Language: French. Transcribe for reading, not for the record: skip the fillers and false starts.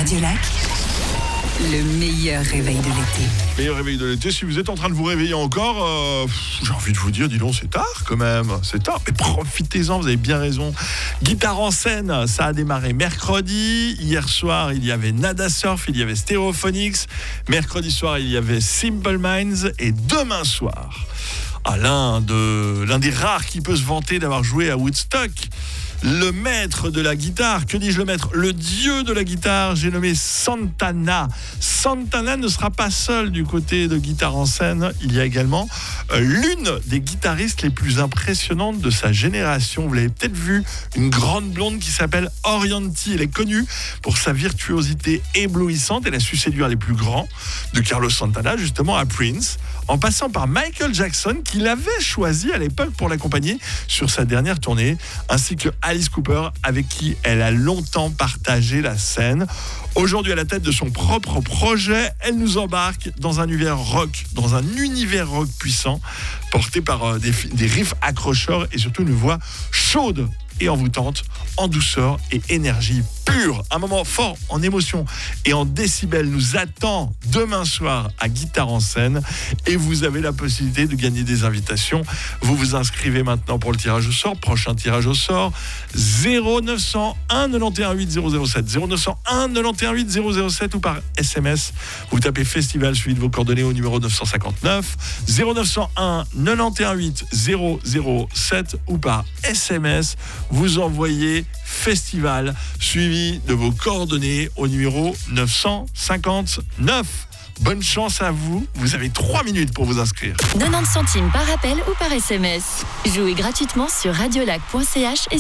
Radio Lac, le meilleur réveil de l'été. Meilleur réveil de l'été, si vous êtes en train de vous réveiller encore, j'ai envie de vous dire, dis donc, c'est tard quand même, c'est tard, mais profitez-en, vous avez bien raison. Guitare en scène, ça a démarré mercredi, hier soir il y avait Nada Surf, il y avait Stereophonics, mercredi soir il y avait Simple Minds, et demain soir, l'un des rares qui peut se vanter d'avoir joué à Woodstock, le maître de la guitare, que dis-je le maître, le dieu de la guitare, j'ai nommé Santana. Santana ne sera pas seul du côté de guitare en scène, il y a également l'une des guitaristes les plus impressionnantes de sa génération. Vous l'avez peut-être vu, une grande blonde qui s'appelle Orianti. Elle est connue pour sa virtuosité éblouissante, elle a su séduire les plus grands, de Carlos Santana justement à Prince, en passant par Michael Jackson, qui l'avait choisi à l'époque pour l'accompagner sur sa dernière tournée, ainsi que Alice Cooper, avec qui elle a longtemps partagé la scène. Aujourd'hui, à la tête de son propre projet, elle nous embarque dans un univers rock, puissant, porté par des riffs accrocheurs et surtout une voix chaude et envoûtante, en douceur et énergie pure. Un moment fort en émotion et en décibels nous attend demain soir à Guitare en scène, et vous avez la possibilité de gagner des invitations. Vous vous inscrivez maintenant pour le tirage au sort. Prochain tirage au sort, 0901 91 8 007, 0901 91 8 007, ou par SMS. Vous tapez festival suivi de vos coordonnées au numéro 959, 0901 91 8 007, ou par SMS. Vous envoyez festival suivi de vos coordonnées au numéro 959. Bonne chance à vous. Vous avez 3 minutes pour vous inscrire. 90 centimes par appel ou par SMS. Jouez gratuitement sur radiolac.ch et